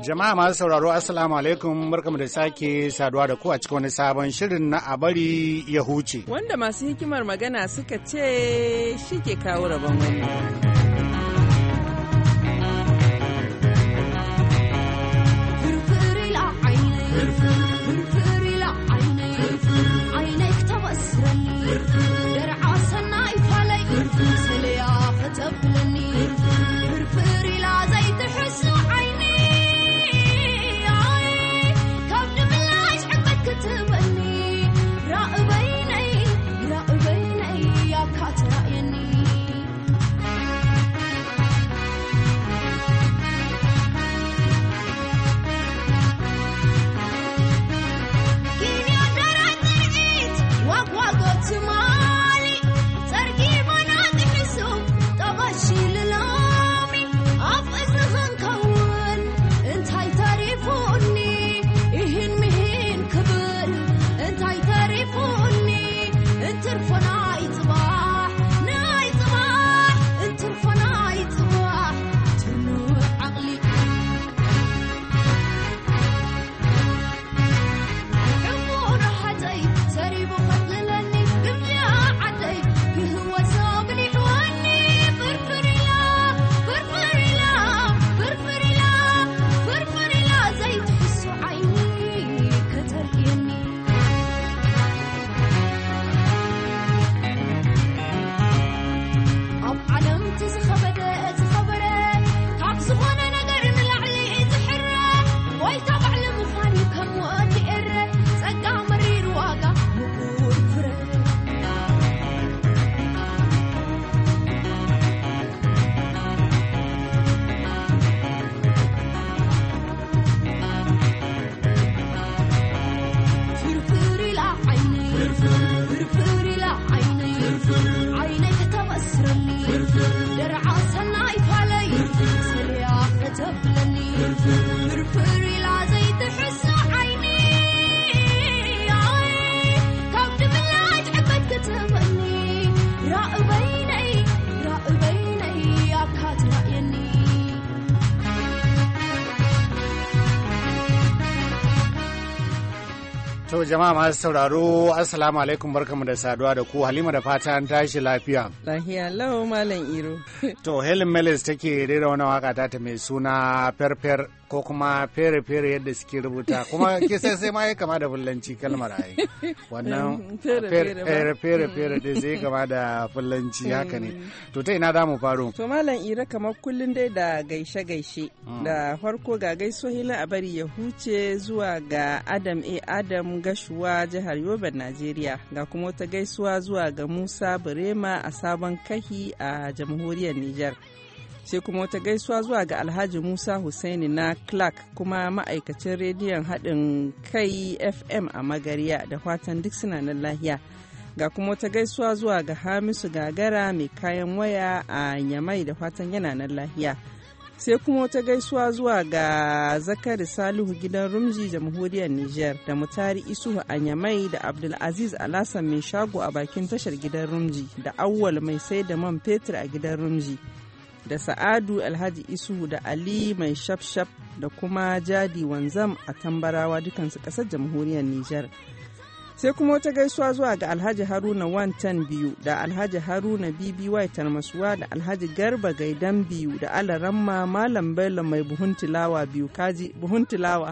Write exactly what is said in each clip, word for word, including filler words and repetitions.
Jama'a masu sauraro Assalamu alaikum, barkamu da sake saduwa da ku a cikin wani sabon shirin na a bari ya huce. Wanda masu hikimar magana suka ce shi ke kawo rabon wani. To jama'a masu sauraro Assalamu alaikum, barkamu da saduwa da ku. Halima da fata an tashi lafiya. Lafiya lau Malam Iro. To Helen Melis take rera wani waka ta mai suna Ferfer ko kuma fere-fere yadda suke rubuta, kuma kisa sai ma ya kama da fullanci kalmar ai. Wannan fere-fere da zai kama da fullanci haka ne. To ta ina za mu faro? To Malam Iro, kamar kullun dai da gaishe-gaishe. Da farko ga gaisuwa Hila a bari ya huce zuwa ga Adam A. Adam Gashuwa, jihar Yobe, Najeriya. Ga kuma wata gaisuwa zuwa ga Musa Burema a Sabon Kahi a jamhuriyar Nijar. Sai kuma wata gaisuwa zuwa ga Alhaji Musa Hussaini na Clark, kuma ma'aikacin rediyon haɗin kai F M a Magariya, da fatan duk suna nan lahiya. Ga kuma wata gaisuwa zuwa ga Hamisu Gagara mai kayan waya a Nyamai, da fatan yana nan lahiya. Sai kuma wata gaisuwa zuwa ga Zakari Salihu gidan Rumji, jamhuriyar Nijar, da Mutari Isuhu a Nyamai, da Abdulaziz Alasan mai shago a bakin tashar gidan Rumji, da Awwal mai sai da man fetur a gidan Rumji, da Sa'adu Alhaji Isuhu, da Ali mai shafshaf, da kuma Jadi Wanzam a Tambarawa, dukansu ƙasar jamhuriyar Nijar. Sai kuma wata gaisuwa zuwa ga Alhaji Haruna Wantan biyu, da Alhaji Haruna Bibi Waitar Masuwa, da Alhaji Garba Gaidan biyu, da Alaramma Malam Bello mai buhun tilawa biyu, kaji buhun tilawa.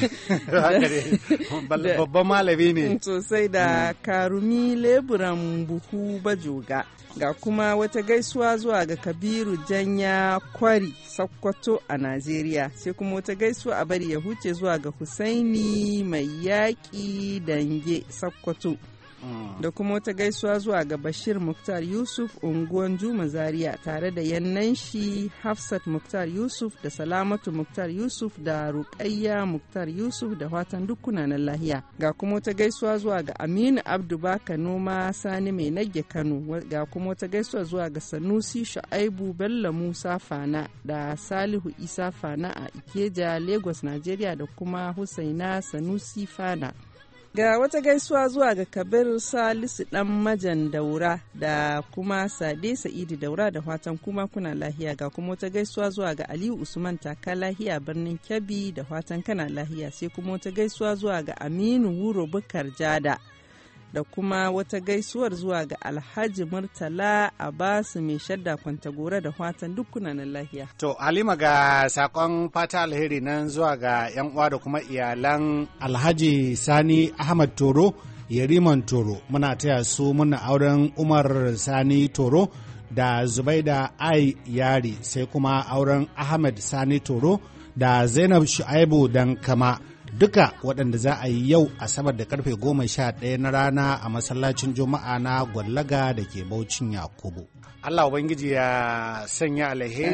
Babban malami ne. Sosai, da Karumi Leburan Buhu Bajoga. Ga kuma wata gaisuwa zuwa ga Kabiru Janya Kwari, Sokoto a Najeriya. Sai kuma wata gaisuwa a bari ya huce zuwa ga Husaini Mai Yaƙi Dange, Sokoto. Da kuma wata gaisuwa zuwa ga Bashir Muktar Yusuf, unguwan Juma Zaria, tare da yannan shi Hafsat Muktar Yusuf, da Salamatu Muktar Yusuf, da Ruqayya Muktar Yusuf, da fatan dukkuna na lahiya. Ga kuma wata gaisuwa zuwa ga Aminu Abdu Baka Noma Sani Mai Nage Kano. Ga kuma wata gaisuwa zuwa ga Sanusi Shu'aibu Bello Musa Fana, da Salihu Isa Fana a Ikeja, Lagos, Nigeria, da kuma Husaina Sanusi Fana. Ga wata gaisuwa zuwa ga Kabir Salisu ɗan Majan Daura da kuma Sade Sa'idu Daura da fatan kuma kuna lahiya. Ga kuma wata gaisuwa zuwa ga Aliyu Usman Taka lahiya birnin Kebbi da fatan kana lahiya. Sai kuma wata gaisuwa zuwa ga Aminu Wuro Bukar Jada da kuma wata gaisuwar zuwa ga Alhaji Murtala Abasu mai shadda Kwantagora da fatan duk kuna nan lahiya. To Halima, ga sakon fata alheri nan zuwa ga yan uwa da kuma iyalan Alhaji Sani Ahmad Toro Yariman Toro. Muna taya su muna auren Umar Sani Toro da Zubaida Ai Yari, sai kuma auren Ahmad Sani Toro da Zainab Shu'aibu Dankama. Duka waɗanda za a yi yau Asabar da karfe goma sha ɗaya na rana a masallacin Juma'a na Gwallaga da ke Baucin Yakubu. Allah Ubangiji ya sanya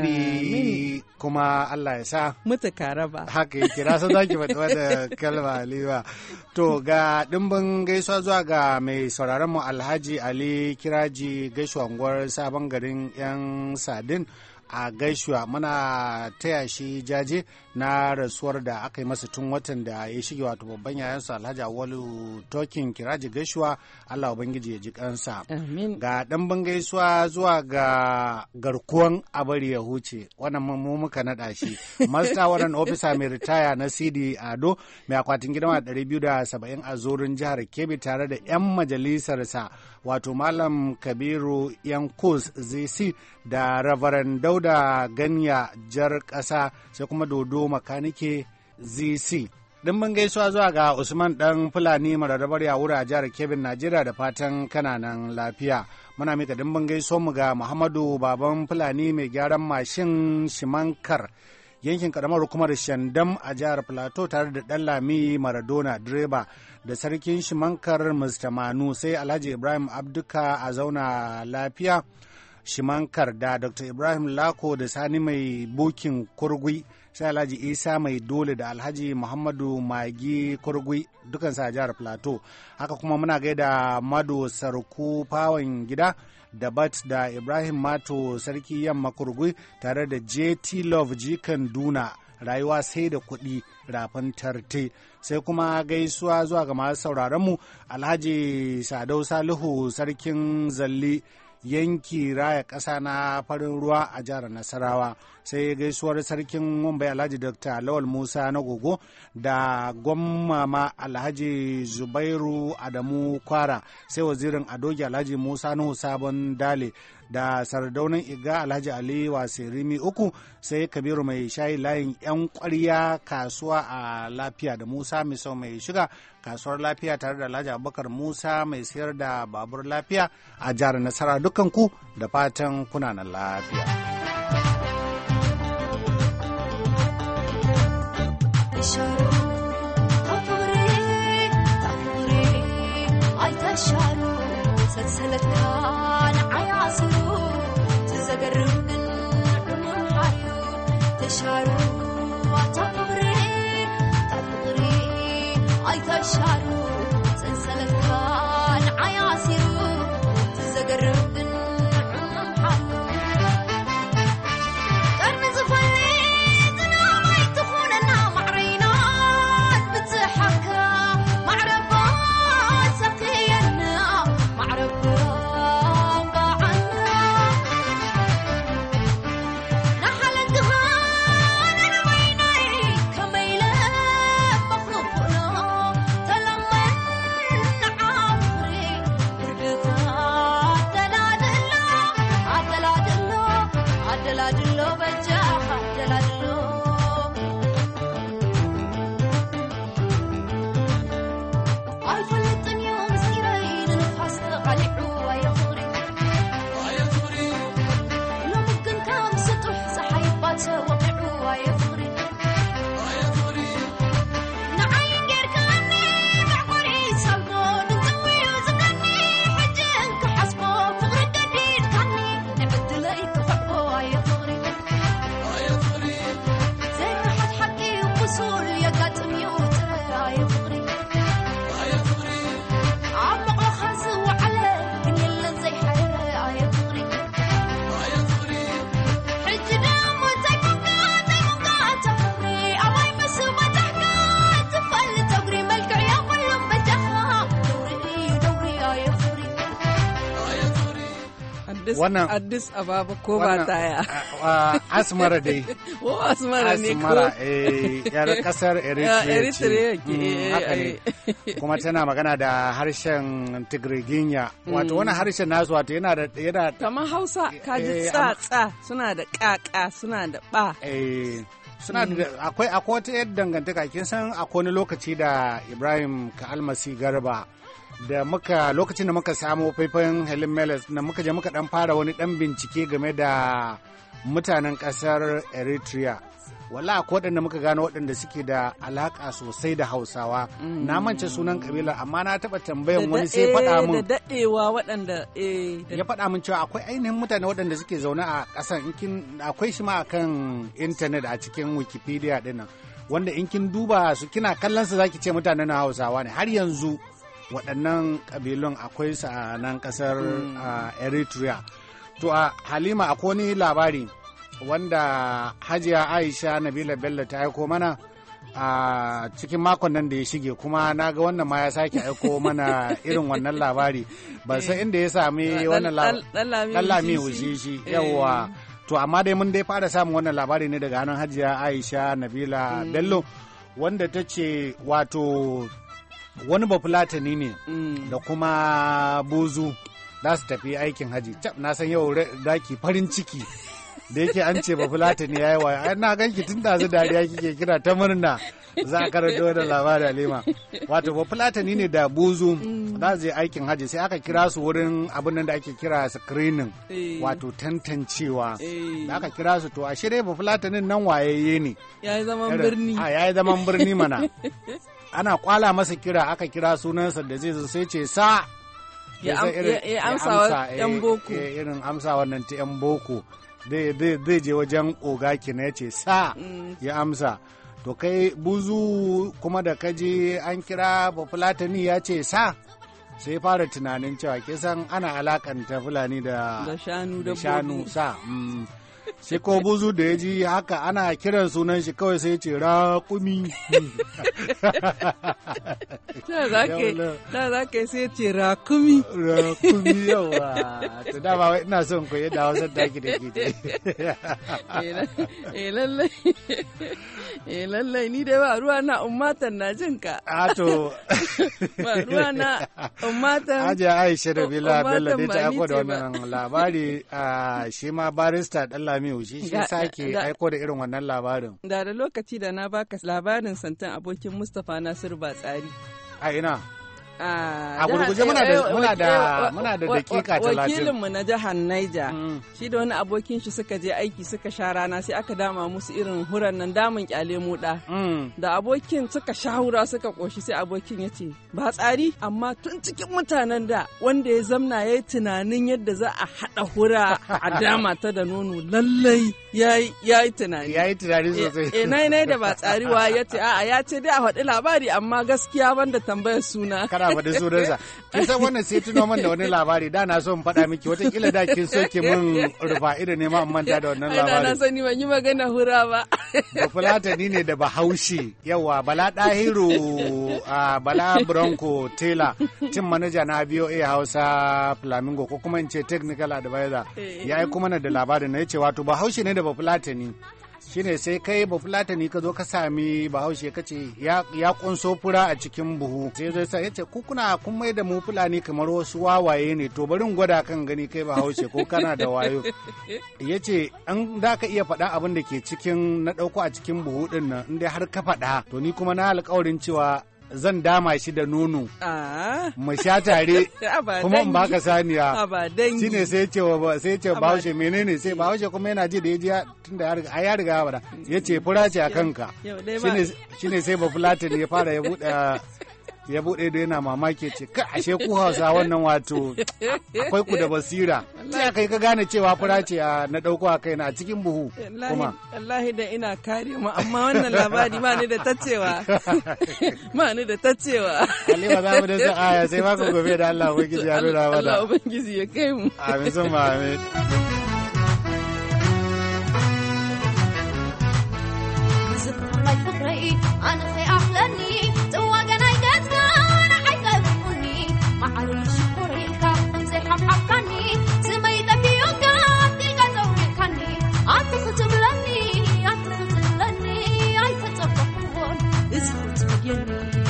alheri kuma Allah ya sa mutu karaba. Haka yake, na san zaki faɗi wata kalma Aliwa. To ga ɗimbin gaisuwa zuwa ga mai sauraron mu Alhaji Ali Kiraji gaisuwa unguwar Sabon Garin 'yan Sadin a gaisuwa. Muna taya shi jaje na rasuwar da aka yi masa tun watan da ya shige, wato babban yayansa Alhaji Awalu Tokin Kiraji gaisuwa. Allah Ubangiji ya ji kansa. Amin. Ga ɗanbin gaisuwa zuwa ga garkuwan abari ya huce, wannan mu muka naɗa shi Master Warrant Officer mai ritaya na C D Ado mai akwatin gidan ɗari biyu da saba'in a Zorin jihar Kebbi tare da 'yan majalisarsa, wato Malam Kabiru Yankus Z C da Reverend Dauda Ganya Jar Ƙasa, sai kuma Dodo Makanike Z C. Dimbin gaisuwa zuwa ga Usman ɗan Fulani mararrabar Yawura a jihar Kebbi, Najeriya da fatan kananan lafiya. Muna mika dimbin gaisuwa ga Muhammadu Baban Fulani mai gyaran mashin Shimankar yankin karamar hukumar Shandam a jihar Plateau tare da Ɗanlami Maradona direba da sarkin Shimankar Mister Manu, sai Alhaji Ibrahim Abduka a zauna lafiya Shimankar da Doctor Ibrahim Lako da Sani mai bukin kurgui, sai Alhaji Isa mai dole da Alhaji Muhammadu Magi kurgui dukansa a jihar Plateau. Haka kuma muna gaida Mado Sarku Fawon Gida da Bat da Ibrahim Mato Sarki Yamma kurgui tare da J T Love Jikan Duna rayuwa sai da kuɗi rafin tarte. Sai kuma gaisuwa zuwa ga masu sauraronmu Alhaji Sadau Salihu Sarkin Zalli yanki raya ƙasa na farin ruwa a jihar Nasarawa, sai gaisuwar sarkin Mumbai Alhaji Dr. Lawal Musa na Gogo da gwamma Alhaji Zubairu Adamu Kwara, sai wazirin Adoji Alhaji Musa Nuhu Sabon Dale da sardaunan Iga Alhaji Ali Wasirimi uku, sai Kabiru mai shayi layin 'yan ƙwarya kasuwa a lafiya da Musa Misau mai shiga kasuwar lafiya tare da Alhaji Abubakar Musa mai sayar da babur lafiya a jihar Nasara. Dukanku da fatan kuna nan lafiya. قرن زفلي زنا ما يتخوننا معرينا Addis Ababa ko ba taya. Asmara dai. Ko Asmara ne ko. Asmara eh yar kasar Eritrea ce. Haka ne. Kuma tana magana da harshen Tigriginya. Wato wani harshen nasu wato yana da yana kamar Hausa kaji tsatsa suna da kaka suna da ba. Eh suna da akwai akwai wata yadda dangantaka kin san akwai wani lokaci da Ibrahim Ka Almasi Garba da muka lokacin da muka samu faifan Helen Meles da muka je muka dan fara wani dan bincike game da mutanen kasar Eritrea. Wala akwai waɗanda muka gano waɗanda suke da alaƙa sosai da Hausawa. Mm. Na mance sunan kabilar amma na taɓa tambayan wani sai faɗa mun. Da daɗewa waɗanda ya faɗa mun cewa akwai ainihin mutane waɗanda suke zaune a ƙasar in akwai shi ma akan intanet a cikin Wikipedia ɗinnan. Wanda in kin duba su kina kallon su zaki ce mutanen Hausawa ne har yanzu waɗannan kabilun akwai su a nan ƙasar mm. Eritrea. To a Halima akwai wani labari wanda Hajiya Aisha Nabila Bello ta aiko mana a cikin makon nan da ya shige kuma na ga wannan ma ya sake aiko mana irin wannan labari ba sai inda ya sami wannan lallami wuzishi yawa to amma dai mun dai fara samun wannan labari ne daga hannun Hajiya Aisha Nabila Bello wanda ta ce wato wani bafulatani ne da kuma buzu za su tafi aikin haji na san yau daki farin ciki da yake an ce ba fulata ne yayi waya na ganki tun da dariya kike kira ta murna za a karanto da labarin Halima wato ba fulata ne da buzu za su je aikin haji sai aka kira su wurin abin nan da ake kira screening wato tantancewa da aka kira su to a shirye ba fulata nan wayayye ne yayi zaman birni a yayi zaman birni mana ana kwala masa kira aka kira sunansa da zai zo sai ce sa ya amsa yan boko irin amsa wannan ta yan boko zai je wajen oga kina ya ce sa ya amsa to kai buzu kuma da kaji an kira bafulatani ya ce sa sai fara tunanin cewa kisan ana alakanta fulani da shanu sa sai ko buzu da ya ji haka ana kiran sunan shi kawai sai ce raƙumi da za ka sai ce raƙumi raƙumi yawa to dama wai ina son koyi da wasan daki da ke eh lallai eh lallai ni dai ba ruwa na ummatan na jin ka a to ba ruwa na ummatan Hajiya Aisha da Bila Bello dai ta aiko da wannan labari a shi ma barista dan Lamiu shi shi sake aiko da irin wannan labarin. Da da lokaci da na baka labarin santan abokin Mustapha Nasiru Batsari. A ina? A gurguje muna da muna da muna da dakika talatin. Wakilin mu na jihar Niger shi da wani abokin shi suka je aiki suka sha rana sai aka dama musu irin huran nan damun kyale moda. Da abokin suka sha hura suka koshi sai abokin ya ce ba tsari amma tun cikin mutanen da wanda ya zamna ya yi tunanin yadda za a haɗa hura a dama ta da nono lallai ya yi tunani. Ya yi tunani sosai. E nai nai da ba tsariwa ya ce a'a ya ce dai a faɗi labari amma gaskiya banda tambayar suna. Kana faɗi sunansa. Kin san wannan sai tuno man da wani labari da na so in faɗa miki watakila da kin soke min rufa ido ne ma in manta da wannan labari. Ai da na sani ban yi magana hura ba. Ba fulatani ne da Bahaushe yawa Bala Dahiru a Bala Bronco Taylor cin manaja na B O A Hausa Flamingo ko kuma in ce technical advisor ya yi kuma na da labarin na yace wato Bahaushe ne da Bafulatani shine sai kai Bafulatani ka zo ka sami Bahaushe ka ce ya kunso fura a cikin buhu sai zai sa yace ku kuna kun mai da mu Fulani kamar wasu wawaye ne to bari in gwada kan gani kai Bahaushe ko kana da wayo yace an da ka iya faɗa abin da ke cikin na ɗauko a cikin buhu ɗin nan in dai har ka faɗa to ni kuma na alƙawarin cewa zan dama shi da nono mu sha tare kuma in baka saniya shine sai ce sai ce Bahaushe menene sai Bahaushe kuma yana ji da ya ji tunda ya riga ya riga ba ya ce fura ce a kanka shine shine sai Bafulatani ya fara ya bude ya bude da yana mamaki ce ka ashe ku Hausa wannan wato akwai ku da basira sai kai ka gane cewa fura ce na dauko a kaina a cikin buhu kuma wallahi da ina kare mu amma wannan labari ma ni da tacewa ma ni da tacewa Halima za mu da sa aya sai maka gobe da Allah ubangiji ya nuna mana Allah ubangiji ya kai mu amin sun amin أنا في أحلامي تواجنا يدنا أنا عايزة مني ما عريش كوريكا زي حب حباني زي ما يدبيو filin